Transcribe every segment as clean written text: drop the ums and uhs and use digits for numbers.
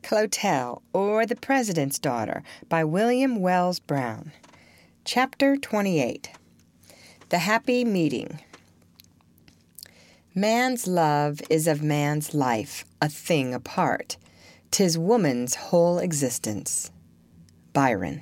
Clotel, or The President's Daughter, by William Wells Brown. Chapter 28. The Happy Meeting. Man's love is of man's life, a thing apart. 'Tis woman's whole existence. Byron.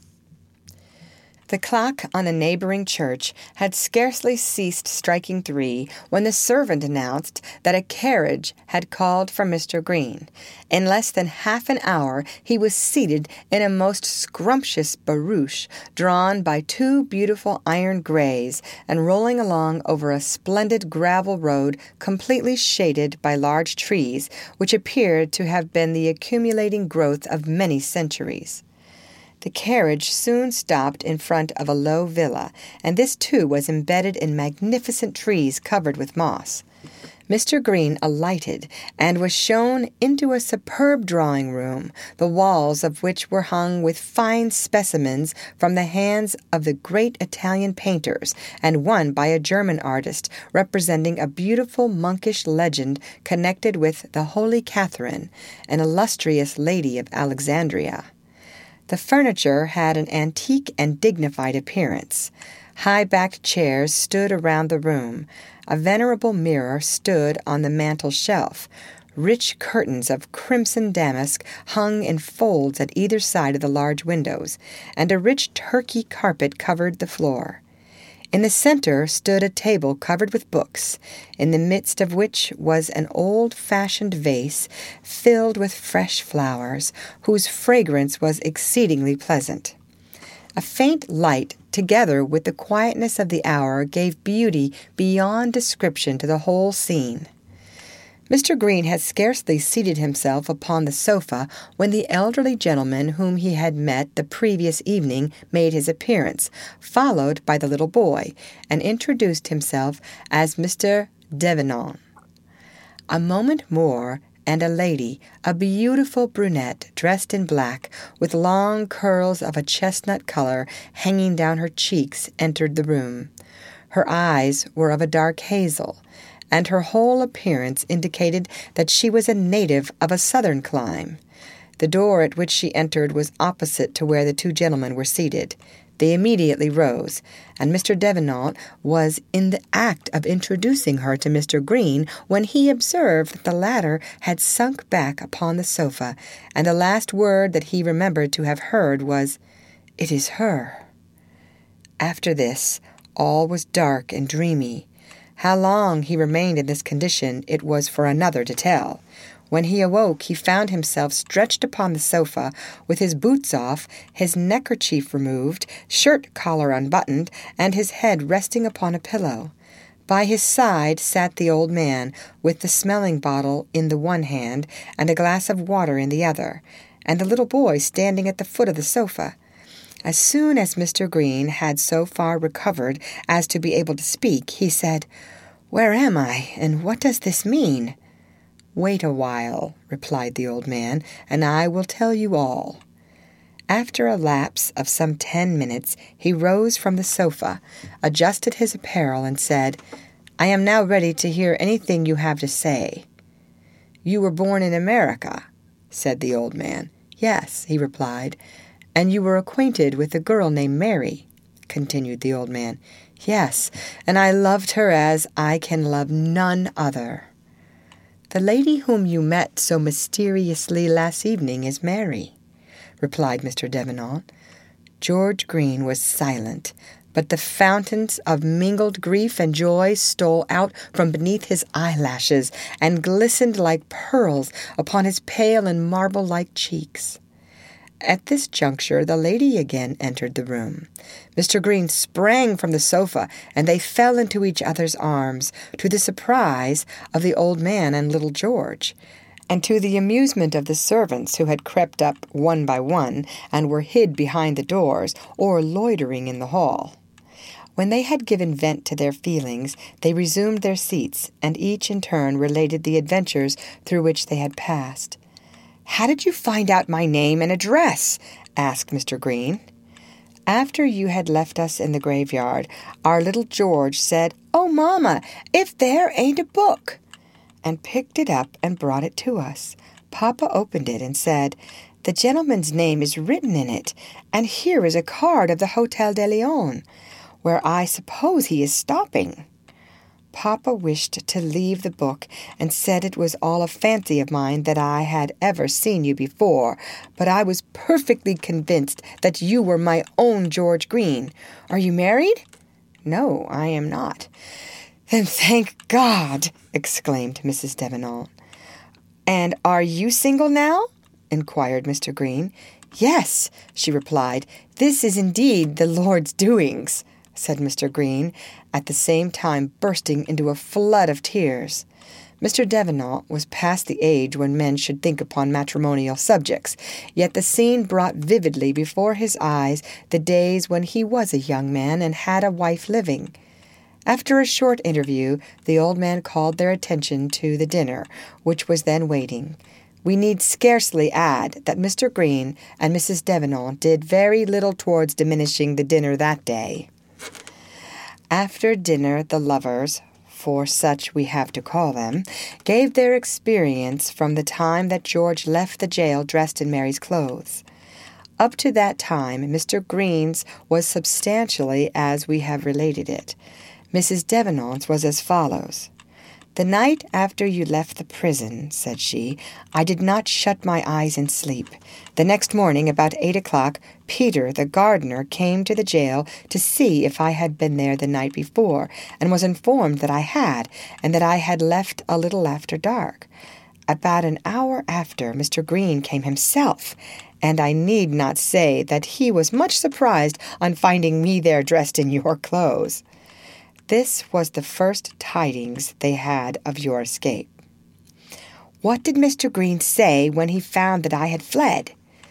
The clock on a neighboring church had scarcely ceased striking 3 when the servant announced that a carriage had called for Mr. Green. In less than half an hour he was seated in a most scrumptious barouche, drawn by 2 beautiful iron greys, and rolling along over a splendid gravel road completely shaded by large trees, which appeared to have been the accumulating growth of many centuries. The carriage soon stopped in front of a low villa, and this too was embedded in magnificent trees covered with moss. Mr. Green alighted, and was shown into a superb drawing-room, the walls of which were hung with fine specimens from the hands of the great Italian painters, and one by a German artist, representing a beautiful monkish legend connected with the Holy Catherine, an illustrious lady of Alexandria. The furniture had an antique and dignified appearance. High-backed chairs stood around the room. A venerable mirror stood on the mantel-shelf. Rich curtains of crimson damask hung in folds at either side of the large windows, and a rich Turkey carpet covered the floor. In the center stood a table covered with books, in the midst of which was an old-fashioned vase filled with fresh flowers, whose fragrance was exceedingly pleasant. A faint light, together with the quietness of the hour, gave beauty beyond description to the whole scene. Mr. Green had scarcely seated himself upon the sofa when the elderly gentleman whom he had met the previous evening made his appearance, followed by the little boy, and introduced himself as Mr. Devenant. A moment more, and a lady, a beautiful brunette, dressed in black, with long curls of a chestnut color hanging down her cheeks, entered the room. Her eyes were of a dark hazel, and her whole appearance indicated that she was a native of a southern clime. The door at which she entered was opposite to where the 2 gentlemen were seated. They immediately rose, and Mr. Devenant was in the act of introducing her to Mr. Green when he observed that the latter had sunk back upon the sofa, and the last word that he remembered to have heard was, "It is her." After this, all was dark and dreamy. How long he remained in this condition it was for another to tell. When he awoke, he found himself stretched upon the sofa, with his boots off, his neckerchief removed, shirt-collar unbuttoned, and his head resting upon a pillow. By his side sat the old man, with the smelling-bottle in the one hand and a glass of water in the other, and the little boy standing at the foot of the sofa. As soon as Mr. Green had so far recovered as to be able to speak, he said, "Where am I, and what does this mean?" "Wait a while," replied the old man, "and I will tell you all." After a lapse of some 10 minutes, he rose from the sofa, adjusted his apparel, and said, "I am now ready to hear anything you have to say." "You were born in America?" said the old man. "Yes," he replied. "And you were acquainted with a girl named Mary?" continued the old man. "Yes, and I loved her as I can love none other." "The lady whom you met so mysteriously last evening is Mary," replied Mr. Devenant. George Green was silent, but the fountains of mingled grief and joy stole out from beneath his eyelashes and glistened like pearls upon his pale and marble-like cheeks. At this juncture the lady again entered the room. Mr. Green sprang from the sofa, and they fell into each other's arms, to the surprise of the old man and little George, and to the amusement of the servants, who had crept up one by one, and were hid behind the doors, or loitering in the hall. When they had given vent to their feelings, they resumed their seats, and each in turn related the adventures through which they had passed. "How did you find out my name and address?" asked Mr. Green. "After you had left us in the graveyard, our little George said, 'Oh, Mamma, if there ain't a book!' and picked it up and brought it to us. Papa opened it and said, "The gentleman's name is written in it, and here is a card of the Hotel de Leon, where I suppose he is stopping." Papa wished to leave the book and said it was all a fancy of mine that I had ever seen you before, but I was perfectly convinced that you were my own George Green. Are you married? No, I am not. Then thank God, exclaimed Mrs. Devenant. And are you single now? Inquired Mr. Green. Yes, she replied. This is indeed the Lord's doings, said Mr. Green, at the same time bursting into a flood of tears. Mr. Devenant was past the age when men should think upon matrimonial subjects, yet the scene brought vividly before his eyes the days when he was a young man and had a wife living. After a short interview, the old man called their attention to the dinner, which was then waiting. We need scarcely add that Mr. Green and Mrs. Devenant did very little towards diminishing the dinner that day. After dinner, the lovers, for such we have to call them, gave their experience from the time that George left the jail dressed in Mary's clothes. Up to that time, Mr. Green's was substantially as we have related it. Mrs. Devenant's was as follows. "The night after you left the prison," said she, "I did not shut my eyes in sleep. The next morning, about 8 o'clock, Peter, the gardener, came to the jail to see if I had been there the night before, and was informed that I had, and that I had left a little after dark. About an hour after, Mr. Green came himself, and I need not say that he was much surprised on finding me there dressed in your clothes. This was the first tidings they had of your escape." "What did Mr. Green say when he found that I had fled?"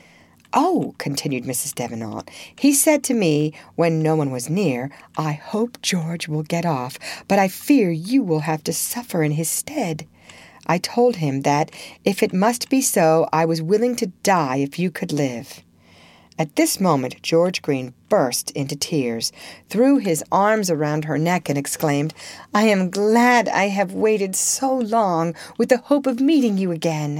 "Oh," continued Mrs. Devenant, "he said to me, when no one was near, 'I hope George will get off, but I fear you will have to suffer in his stead.' I told him that, if it must be so, I was willing to die if you could live." At this moment George Green burst into tears, threw his arms around her neck, and exclaimed, "I am glad I have waited so long with the hope of meeting you again."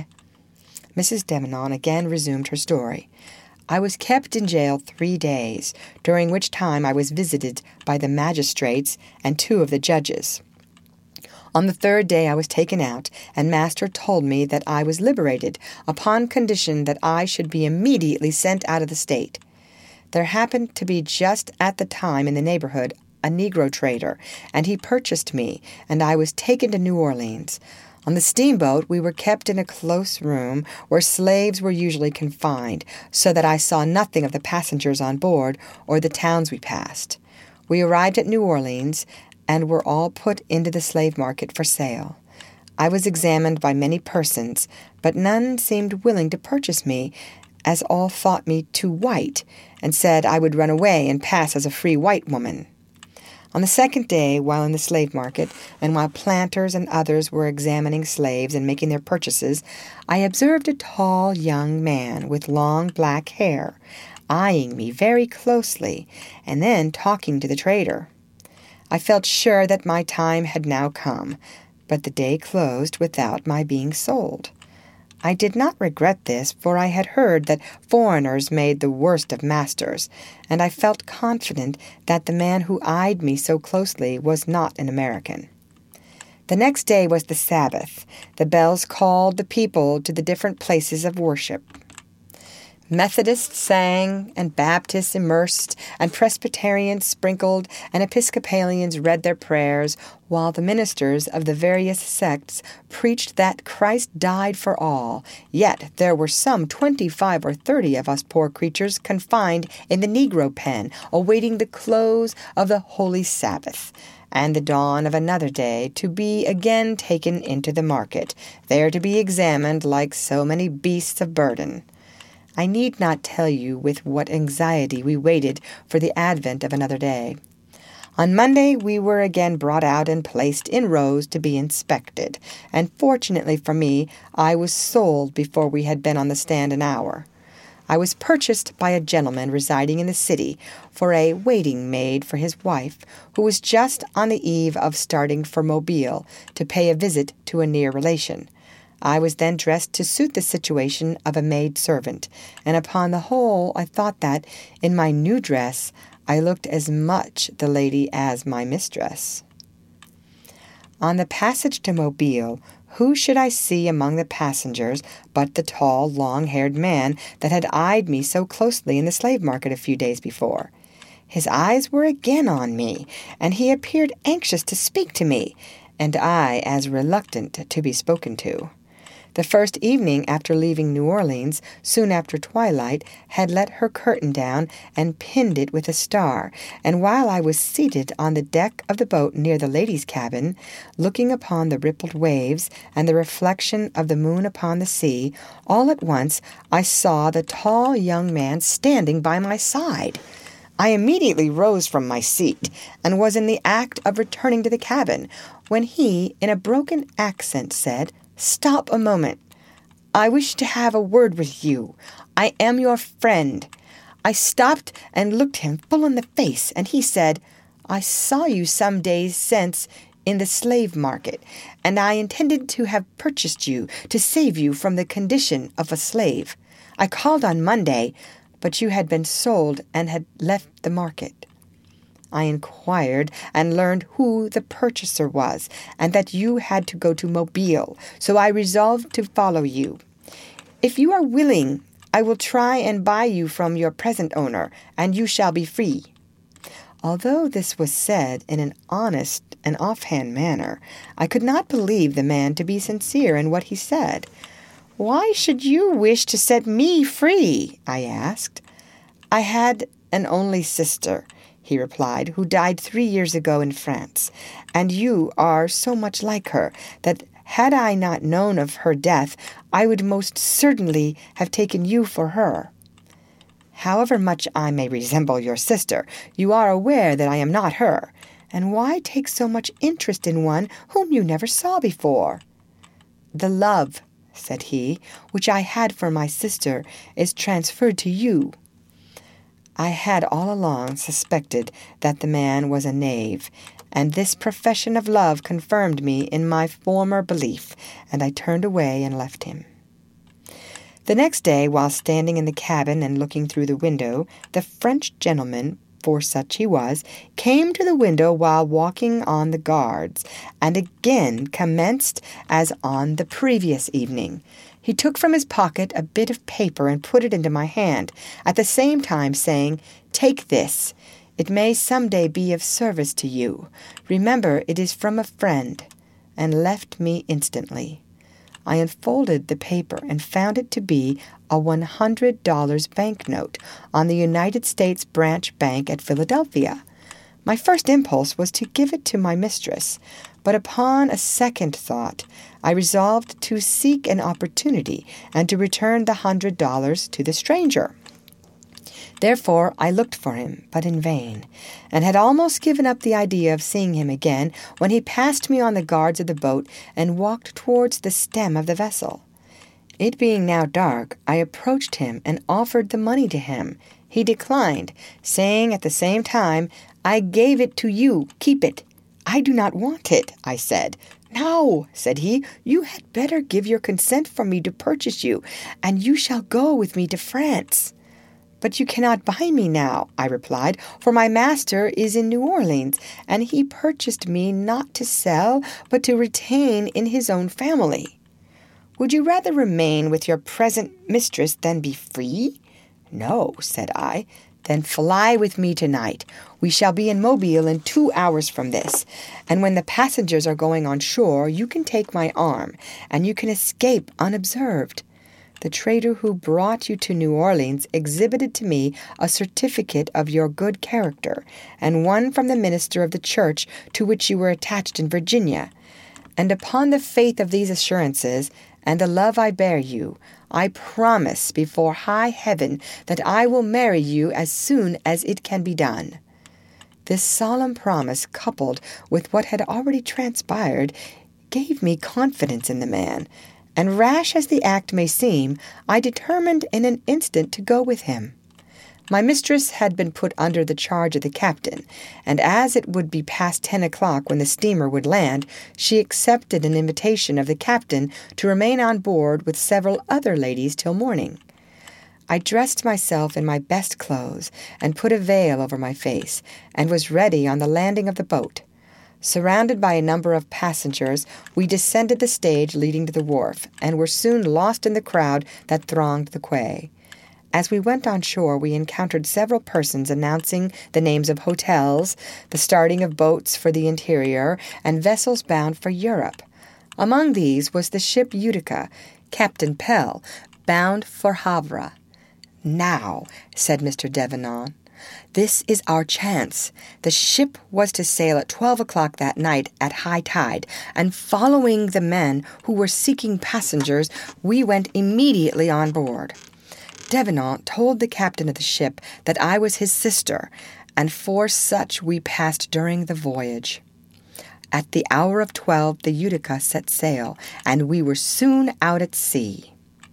Mrs. Devenant again resumed her story. "I was kept in jail 3 days, during which time I was visited by the magistrates and 2 of the judges. On the 3rd day I was taken out, and master told me that I was liberated, upon condition that I should be immediately sent out of the state. There happened to be just at the time in the neighborhood a Negro trader, and he purchased me, and I was taken to New Orleans. On the steamboat we were kept in a close room where slaves were usually confined, so that I saw nothing of the passengers on board or the towns we passed. We arrived at New Orleans, and were all put into the slave market for sale. I was examined by many persons, but none seemed willing to purchase me, as all thought me too white, and said I would run away and pass as a free white woman. On the 2nd day, while in the slave market, and while planters and others were examining slaves and making their purchases, I observed a tall young man with long black hair, eyeing me very closely, and then talking to the trader. I felt sure that my time had now come, but the day closed without my being sold. I did not regret this, for I had heard that foreigners made the worst of masters, and I felt confident that the man who eyed me so closely was not an American. The next day was the Sabbath. The bells called the people to the different places of worship. Methodists sang, and Baptists immersed, and Presbyterians sprinkled, and Episcopalians read their prayers, while the ministers of the various sects preached that Christ died for all. Yet there were some 25 or 30 of us poor creatures confined in the Negro pen, awaiting the close of the Holy Sabbath, and the dawn of another day, to be again taken into the market, there to be examined like so many beasts of burden. I need not tell you with what anxiety we waited for the advent of another day. On Monday we were again brought out and placed in rows to be inspected, and fortunately for me, I was sold before we had been on the stand an hour. I was purchased by a gentleman residing in the city for a waiting-maid for his wife, who was just on the eve of starting for Mobile to pay a visit to a near relation. I was then dressed to suit the situation of a maid-servant, and upon the whole I thought that, in my new dress, I looked as much the lady as my mistress. On the passage to Mobile, who should I see among the passengers but the tall, long-haired man that had eyed me so closely in the slave market a few days before. His eyes were again on me, and he appeared anxious to speak to me, and I as reluctant to be spoken to. The first evening after leaving New Orleans, soon after twilight, had let her curtain down and pinned it with a star, and while I was seated on the deck of the boat near the ladies' cabin, looking upon the rippled waves and the reflection of the moon upon the sea, all at once I saw the tall young man standing by my side. I immediately rose from my seat, and was in the act of returning to the cabin, when he, in a broken accent, said, "Stop a moment. I wish to have a word with you. I am your friend." I stopped and looked him full in the face, and he said, "I saw you some days since in the slave market, and I intended to have purchased you to save you from the condition of a slave. I called on Monday, but you had been sold and had left the market. I inquired and learned who the purchaser was, and that you had to go to Mobile, so I resolved to follow you. If you are willing, I will try and buy you from your present owner, and you shall be free." Although this was said in an honest and offhand manner, I could not believe the man to be sincere in what he said. "Why should you wish to set me free?" I asked. "I had an only sister," he replied, "who died 3 years ago in France, and you are so much like her that had I not known of her death, I would most certainly have taken you for her. However much I may resemble your sister, you are aware that I am not her, and why take so much interest in one whom you never saw before?" "The love," said he, "which I had for my sister is transferred to you." I had all along suspected that the man was a knave, and this profession of love confirmed me in my former belief, and I turned away and left him. The next day, while standing in the cabin and looking through the window, the French gentleman, for such he was, came to the window while walking on the guards, and again commenced as on the previous evening. He took from his pocket a bit of paper and put it into my hand, at the same time saying, "Take this. It may some day be of service to you. Remember, it is from a friend," and left me instantly. I unfolded the paper and found it to be a $100 banknote on the United States Branch Bank at Philadelphia. My first impulse was to give it to my mistress, but upon a second thought, I resolved to seek an opportunity and to return the $100 to the stranger. Therefore I looked for him, but in vain, and had almost given up the idea of seeing him again when he passed me on the guards of the boat and walked towards the stem of the vessel. It being now dark, I approached him and offered the money to him. He declined, saying at the same time, "I gave it to you. Keep it." "I do not want it," I said. "No," said he, "you had better give your consent for me to purchase you, and you shall go with me to France." "But you cannot buy me now," I replied, "for my master is in New Orleans, and he purchased me not to sell, but to retain in his own family." "Would you rather remain with your present mistress than be free?" "No," said I. "Then fly with me tonight. We shall be in Mobile in 2 hours from this, and when the passengers are going on shore, you can take my arm, and you can escape unobserved. The trader who brought you to New Orleans exhibited to me a certificate of your good character, and one from the minister of the church to which you were attached in Virginia. And upon the faith of these assurances, and the love I bear you, I promise before high heaven that I will marry you as soon as it can be done." This solemn promise, coupled with what had already transpired, gave me confidence in the man, and rash as the act may seem, I determined in an instant to go with him. My mistress had been put under the charge of the captain, and as it would be past 10 o'clock when the steamer would land, she accepted an invitation of the captain to remain on board with several other ladies till morning. I dressed myself in my best clothes and put a veil over my face, and was ready on the landing of the boat. Surrounded by a number of passengers, we descended the stage leading to the wharf, and were soon lost in the crowd that thronged the quay. As we went on shore, we encountered several persons announcing the names of hotels, the starting of boats for the interior, and vessels bound for Europe. Among these was the ship Utica, Captain Pell, bound for Havre. "Now," said Mr. Devenant, "this is our chance." The ship was to sail at 12 o'clock that night at high tide, and following the men who were seeking passengers, we went immediately on board. Devenant told the captain of the ship that I was his sister, and for such we passed during the voyage. At the hour of 12 the Utica set sail, and we were soon out at sea.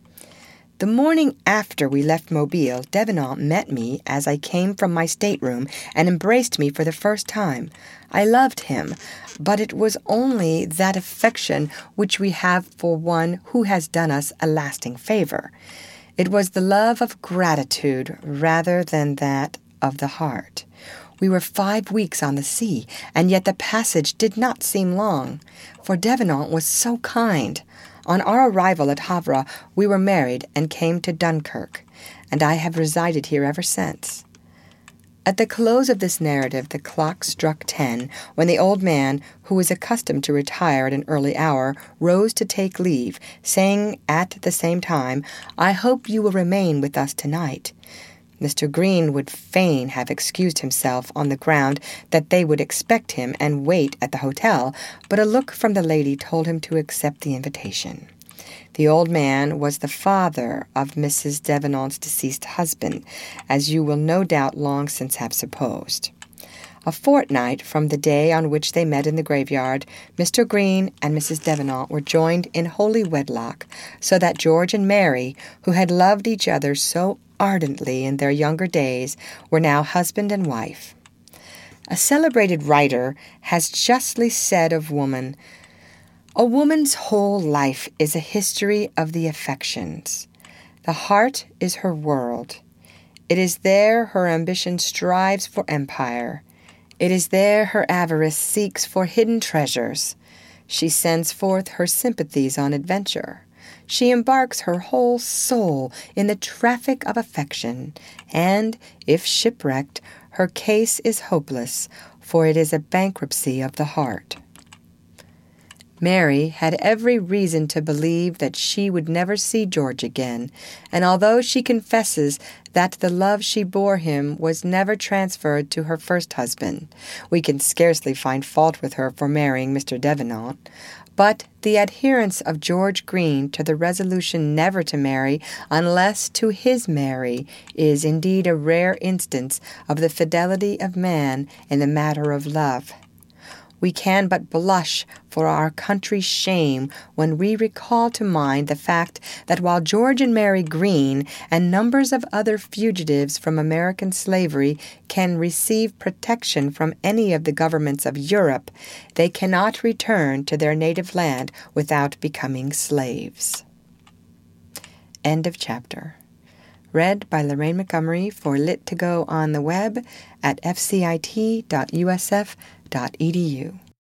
The morning after we left Mobile, Devenant met me as I came from my stateroom and embraced me for the first time. I loved him, but it was only that affection which we have for one who has done us a lasting favor. It was the love of gratitude rather than that of the heart. We were 5 weeks on the sea, and yet the passage did not seem long, for Devenant was so kind. On our arrival at Havre, we were married and came to Dunkirk, and I have resided here ever since. At the close of this narrative, the clock struck 10, when the old man, who was accustomed to retire at an early hour, rose to take leave, saying at the same time, "I hope you will remain with us tonight." Mr. Green would fain have excused himself on the ground that they would expect him and wait at the hotel, but a look from the lady told him to accept the invitation. The old man was the father of Mrs. Devenant's deceased husband, as you will no doubt long since have supposed. A fortnight from the day on which they met in the graveyard, Mr. Green and Mrs. Devenant were joined in holy wedlock, so that George and Mary, who had loved each other so ardently in their younger days, were now husband and wife. A celebrated writer has justly said of woman, "A woman's whole life is a history of the affections. The heart is her world. It is there her ambition strives for empire. It is there her avarice seeks for hidden treasures. She sends forth her sympathies on adventure. She embarks her whole soul in the traffic of affection, and, if shipwrecked, her case is hopeless, for it is a bankruptcy of the heart." Mary had every reason to believe that she would never see George again, and although she confesses that the love she bore him was never transferred to her first husband, we can scarcely find fault with her for marrying Mr. Devenant. But the adherence of George Green to the resolution never to marry unless to his Mary is indeed a rare instance of the fidelity of man in the matter of love. We can but blush for our country's shame when we recall to mind the fact that while George and Mary Green and numbers of other fugitives from American slavery can receive protection from any of the governments of Europe, they cannot return to their native land without becoming slaves. End of chapter. Read by Lorraine Montgomery for Lit2Go on the web at fcit.usf.edu.